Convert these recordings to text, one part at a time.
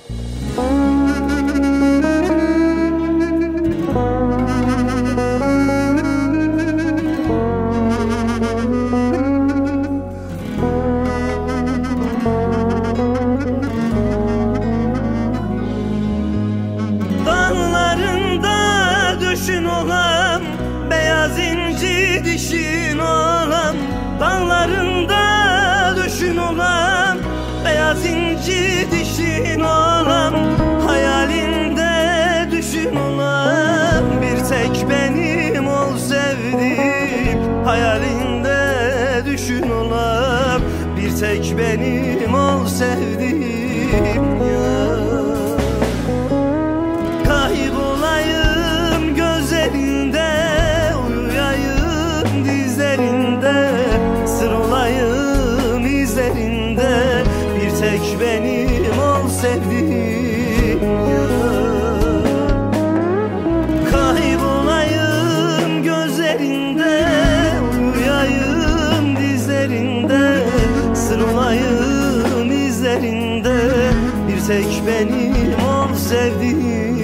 Düşün olam, beyaz inci dişin olam. Dağlarında düşün olam, beyaz inci dişin olam. Hayalinde düşün olam, bir tek benim ol sevdim. Hayalinde düşün olam, bir tek benim ol sevdim ya. Kaybolayım gözlerinde, uyuyayım dizlerinde, sır olayım izlerinde, bir tek benim ol sevdiğim ya. Kaybolayım gözlerinde, uyuyayım dizlerinde, sır olayım izlerinde, bir tek benim ol sevdiğim.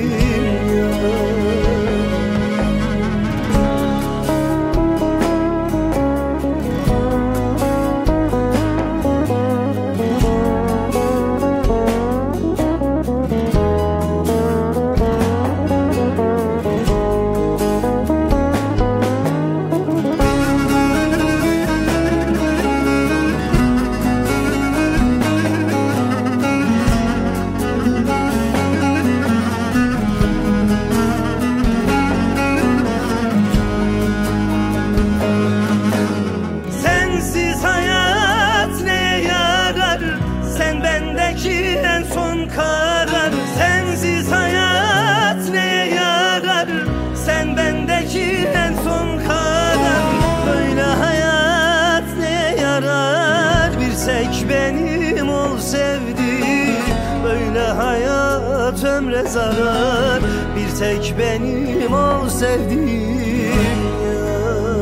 En son karar sensiz hayat neye yarar? Sen bendeki en son karar. Böyle hayat neye yarar? Bir tek benim ol sevdiğim. Böyle hayat ömre zarar. Bir tek benim ol sevdiğim ya.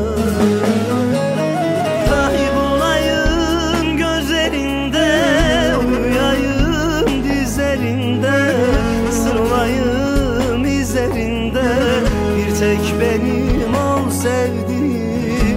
Kaybolayım gözlerinde, uyuyayım dizlerinde, sır olayım izlerinde, bir tek benim ol sevdiğim.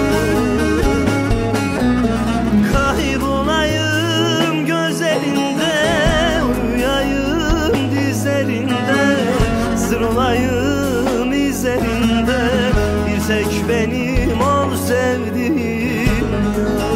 Kaybolayım gözlerinde, uyuyayım dizlerinde, sır olayım izlerinde, bir tek benim ol sevdiğim ya.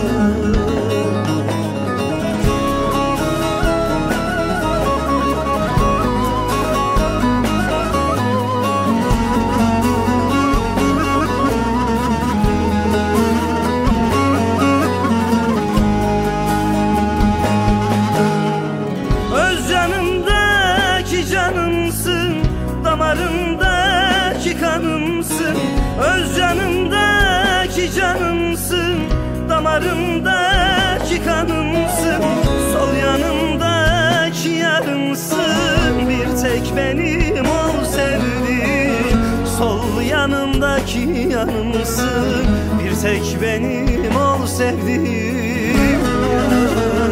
Canımsın, damarımdaki kanımsın. Öz canımdaki canımsın, damarımdaki kanımsın. Sol yanımdaki yarımsın, bir tek benim ol sevdiğim. Sol yanımdaki yanımsın, bir tek benim ol sevdiğim ya.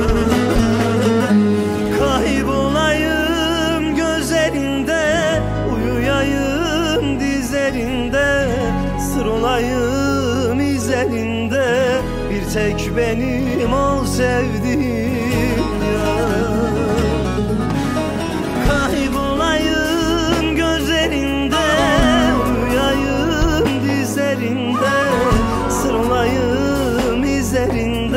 Kaybolayım gözlerinde, uyuyayım dizlerinde, sır olayım izlerinde, bir tek benim ol sevdiğim ya. Kaybolayım gözlerinde, uyuyayım dizlerinde, sır olayım izlerinde,